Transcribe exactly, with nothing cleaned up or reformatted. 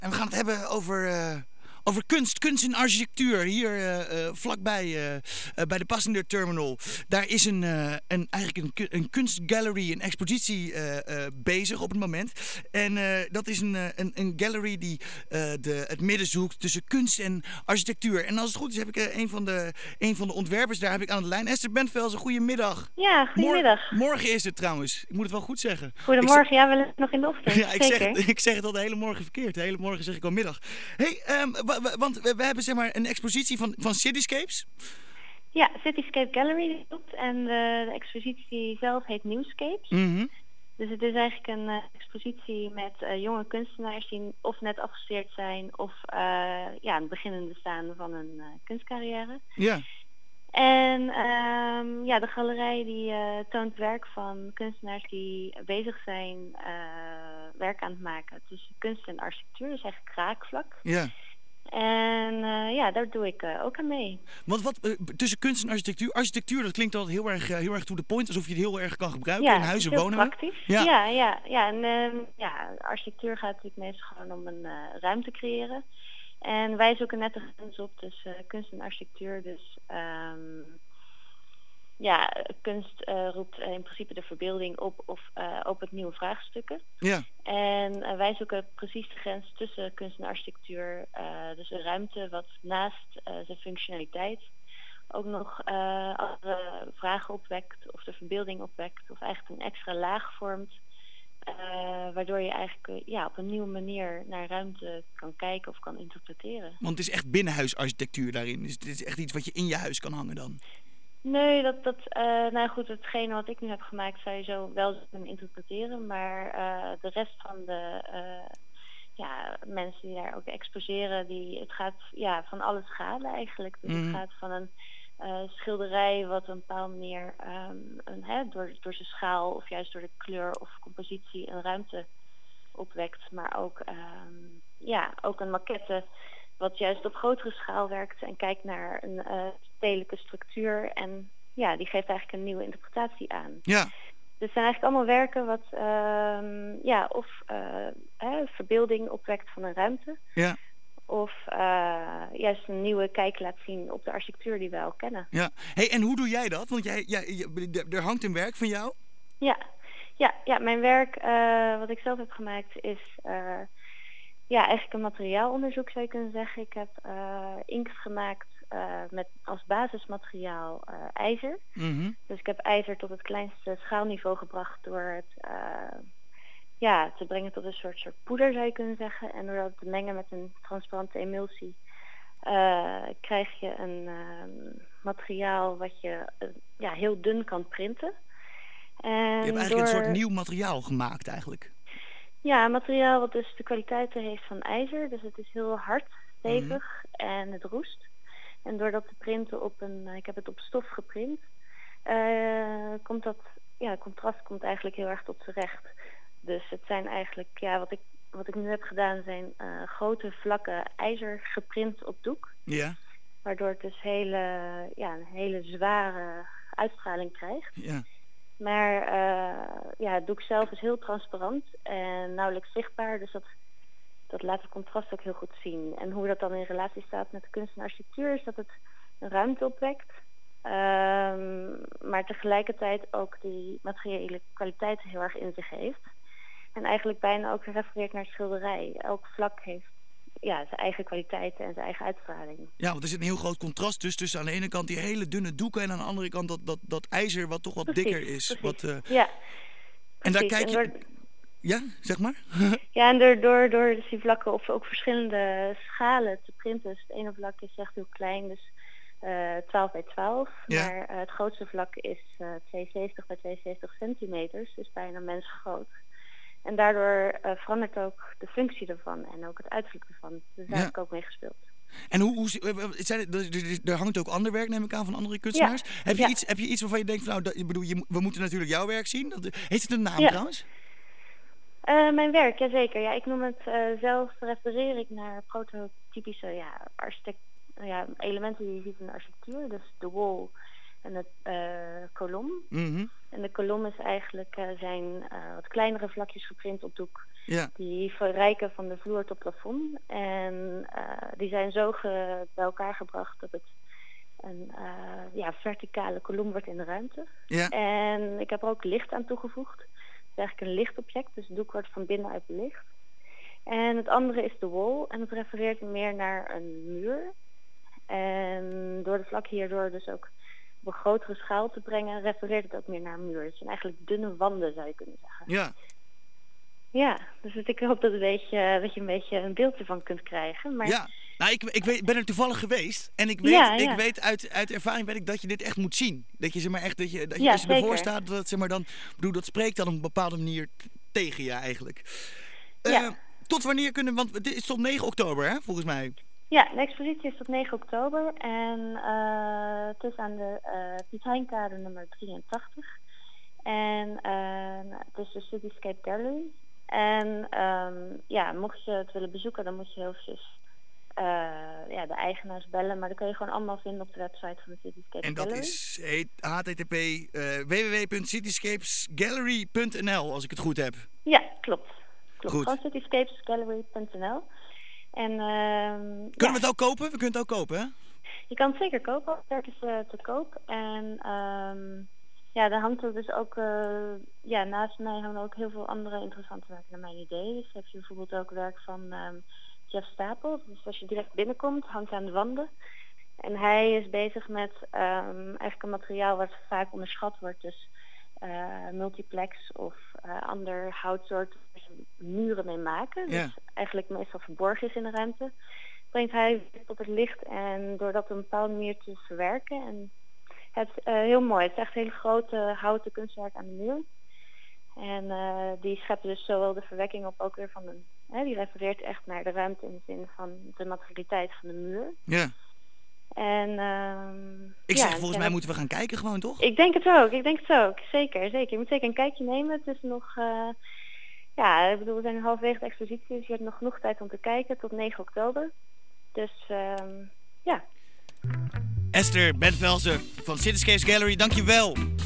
En we gaan het hebben over, uh, over kunst, kunst en architectuur. Hier uh, uh, vlakbij uh, uh, bij de Passenger Terminal. Daar is een, uh, een, eigenlijk een, een kunstgallery, een expositie uh, uh, bezig op het moment. En uh, dat is een, uh, een, een gallery die uh, de, het midden zoekt tussen kunst en architectuur. En als het goed is heb ik uh, een, van de, een van de ontwerpers, daar heb ik aan de lijn. Esther Bentvelsen, goedemiddag. Ja, goedemiddag. Mor- morgen is het trouwens. Ik moet het wel goed zeggen. Goedemorgen, zeg... ja, we zijn nog in de ochtend. Ja, ik, Zeker. zeg, ik zeg het al de hele morgen verkeerd. De hele morgen zeg ik al middag. Hey, um, w- w- want we, we hebben zeg maar een expositie van, van Cityscapes. Ja, Cityscape Gallery doet en de, de expositie zelf heet Newscapes. Mm-hmm. Dus het is eigenlijk een uh, expositie met uh, jonge kunstenaars die of net afgestudeerd zijn of uh, ja, aan het beginnende staan van een uh, kunstcarrière. Ja. En um, ja, de galerij die uh, toont werk van kunstenaars die bezig zijn uh, werk aan het maken tussen kunst en architectuur. Dus eigenlijk raakvlak. Ja. En uh, ja, daar doe ik uh, ook aan mee. Want wat uh, tussen kunst en architectuur? Architectuur, dat klinkt altijd heel erg, uh, heel erg to the point, alsof je het heel erg kan gebruiken ja, in huizen, heel wonen. Praktisch. Ja, ja, ja, ja. En uh, ja, architectuur gaat natuurlijk meestal gewoon om een uh, ruimte creëren. En wij zoeken net de grens op tussen uh, kunst en architectuur. Dus um, ja, kunst uh, roept uh, in principe de verbeelding op of uh, opent nieuwe vraagstukken. Ja. En uh, wij zoeken precies de grens tussen kunst en architectuur. Uh, dus een ruimte wat naast uh, zijn functionaliteit ook nog uh, andere vragen opwekt of de verbeelding opwekt of eigenlijk een extra laag vormt. Uh, waardoor je eigenlijk uh, ja, op een nieuwe manier naar ruimte kan kijken of kan interpreteren. Want het is echt binnenhuisarchitectuur daarin. Dus het is echt iets wat je in je huis kan hangen dan. Nee, dat, dat uh, nou goed, hetgene wat ik nu heb gemaakt zou je zo wel kunnen interpreteren. Maar uh, de rest van de uh, ja, mensen die daar ook exposeren, die, het gaat ja, van alle schalen eigenlijk. Dus mm. het gaat van een uh, schilderij wat op een bepaalde manier um, een, hè, door, door zijn schaal of juist door de kleur of compositie een ruimte opwekt. Maar ook, um, ja, ook een maquette wat juist op grotere schaal werkt en kijkt naar een uh, stedelijke structuur. En ja, die geeft eigenlijk een nieuwe interpretatie aan. Ja. Dus het zijn eigenlijk allemaal werken wat um, ja, of uh, hè, verbeelding opwekt van een ruimte. Ja. Of uh, juist een nieuwe kijk laat zien op de architectuur die wij al kennen. Ja. Hey, en hoe doe jij dat? Want jij, jij, er hangt een werk van jou? Ja, ja, ja mijn werk uh, wat ik zelf heb gemaakt is uh, ja, eigenlijk een materiaalonderzoek zou je kunnen zeggen. Ik heb uh, inkt gemaakt uh, met als basismateriaal uh, ijzer. Mm-hmm. Dus ik heb ijzer tot het kleinste schaalniveau gebracht door het uh, ja, te brengen tot een soort, soort poeder zou je kunnen zeggen. En door dat te mengen met een transparante emulsie uh, krijg je een uh, materiaal wat je uh, ja, heel dun kan printen. En je hebt eigenlijk door... een soort nieuw materiaal gemaakt eigenlijk. Ja, een materiaal wat dus de kwaliteiten heeft van ijzer. Dus het is heel hard, stevig mm-hmm. en het roest. En door dat te printen op een, ik heb het op stof geprint, uh, komt dat, ja, het contrast komt eigenlijk heel erg tot z'n recht. Dus het zijn eigenlijk, ja, wat ik, wat ik nu heb gedaan zijn uh, grote vlakken ijzer geprint op doek. Ja. Waardoor het dus hele, ja, een hele zware uitstraling krijgt. Ja. Maar uh, ja, het doek zelf is heel transparant en nauwelijks zichtbaar. Dus dat, dat laat het contrast ook heel goed zien. En hoe dat dan in relatie staat met de kunst en architectuur is dat het een ruimte opwekt. Um, maar tegelijkertijd ook die materiële kwaliteiten heel erg in zich heeft. En eigenlijk bijna ook refereert naar schilderij. Elk vlak heeft ja, zijn eigen kwaliteiten en zijn eigen uitstraling. Ja, want er zit een heel groot contrast dus tussen aan de ene kant die hele dunne doeken en aan de andere kant dat, dat, dat ijzer wat toch wat precies, dikker is. Wat, uh... ja, en daar kijk je... En door... Ja, zeg maar. Ja, en door, door, door dus die vlakken op ook verschillende schalen te printen. Dus het ene vlak is echt heel klein, dus uh, twaalf bij twaalf. Ja. Maar uh, het grootste vlak is uh, tweeënzeventig bij tweeënzeventig centimeters, dus bijna mensgroot. En daardoor uh, verandert ook de functie ervan en ook het uiterlijk ervan. Dus daar ja. heb ik ook mee gespeeld. En hoe, hoe zijn het, er, er hangt ook ander werk, neem ik aan, van andere kunstenaars. Ja. Heb, je Ja. iets, heb je iets waarvan je denkt, van, nou, dat, ik bedoel, je, we moeten natuurlijk jouw werk zien. Dat, heeft het een naam Ja. trouwens? Uh, mijn werk, jazeker. Ja, ik noem het uh, zelf, refereer ik naar prototypische ja, architect, ja, elementen die je ziet in de architectuur. Dus de wall en het uh, kolom. Mm-hmm. En de kolom is eigenlijk uh, zijn uh, wat kleinere vlakjes geprint op doek. Ja. Die reiken van de vloer tot plafond. En uh, die zijn zo ge- bij elkaar gebracht dat het een uh, ja, verticale kolom wordt in de ruimte. Ja. En ik heb er ook licht aan toegevoegd. Het is eigenlijk een lichtobject, dus het doek wordt van binnenuit belicht. En het andere is de wall en het refereert meer naar een muur. En door de vlak hierdoor dus ook op een grotere schaal te brengen, refereert het ook meer naar een muur. Het zijn eigenlijk dunne wanden, zou je kunnen zeggen. Ja. Ja, dus ik hoop dat, een beetje, dat je een beetje een beeld ervan kunt krijgen. Maar... Ja, nou, ik, ik weet, ben er toevallig geweest. En ik weet, ja, ja. ik weet uit, uit ervaring weet ik dat je dit echt moet zien. Dat je, zeg maar, echt, dat je, dat je ja, als je zeker. ervoor staat, dat, zeg maar, dan, bedoel, dat spreekt dan op een bepaalde manier t- tegen je eigenlijk. Uh, ja. Tot wanneer kunnen, want het is tot negen oktober, hè, volgens mij. Ja, de expositie is tot negen oktober en uh, het is aan de uh, Piet Heinkade nummer drieëntachtig. En uh, het is de Cityscape Gallery. En um, ja, mocht je het willen bezoeken, dan moet je heel eventjes uh, ja, de eigenaars bellen. Maar dat kun je gewoon allemaal vinden op de website van de Cityscape en dat Gallery. is h t t p uh, w w w punt cityscapesgallery punt n l, als ik het goed heb. Ja, klopt. klopt. Goed. Gewoon cityscapesgallery punt n l. En, uh, kunnen ja. we het ook kopen? We kunnen het ook kopen, hè? Je kan het zeker kopen. Het is uh, te koop. En um, ja, daar hangt er dus ook... Uh, ja, naast mij hangen ook heel veel andere interessante werken naar mijn idee. Dus heb je bijvoorbeeld ook werk van um, Jeff Stapel. Dus als je direct binnenkomt, hangt aan de wanden. En hij is bezig met um, eigenlijk een materiaal wat vaak onderschat wordt. Dus uh, multiplex of uh, ander houtsoort waar ze muren mee maken. Ja. Dus eigenlijk meestal verborgen is in de ruimte. Brengt hij tot het licht en door dat op een bepaalde manier te verwerken. En het is uh, heel mooi. Het is echt een hele grote houten kunstwerk aan de muur. En uh, die schept dus zowel de verwekking op ook weer van een... Hè, die refereert echt naar de ruimte in de zin van de materialiteit van de muur. Ja. En, uh, ik ja, zeg, volgens mij moeten we gaan kijken gewoon, toch? Ik denk het ook, ik denk het ook. Zeker, zeker. Je moet zeker een kijkje nemen. Het is nog... Uh, ja, ik bedoel, we zijn halverwege de expositie, dus je hebt nog genoeg tijd om te kijken tot negen oktober. Dus, uh, ja. Esther Bentvelsen van Cityscapes Gallery, dankjewel.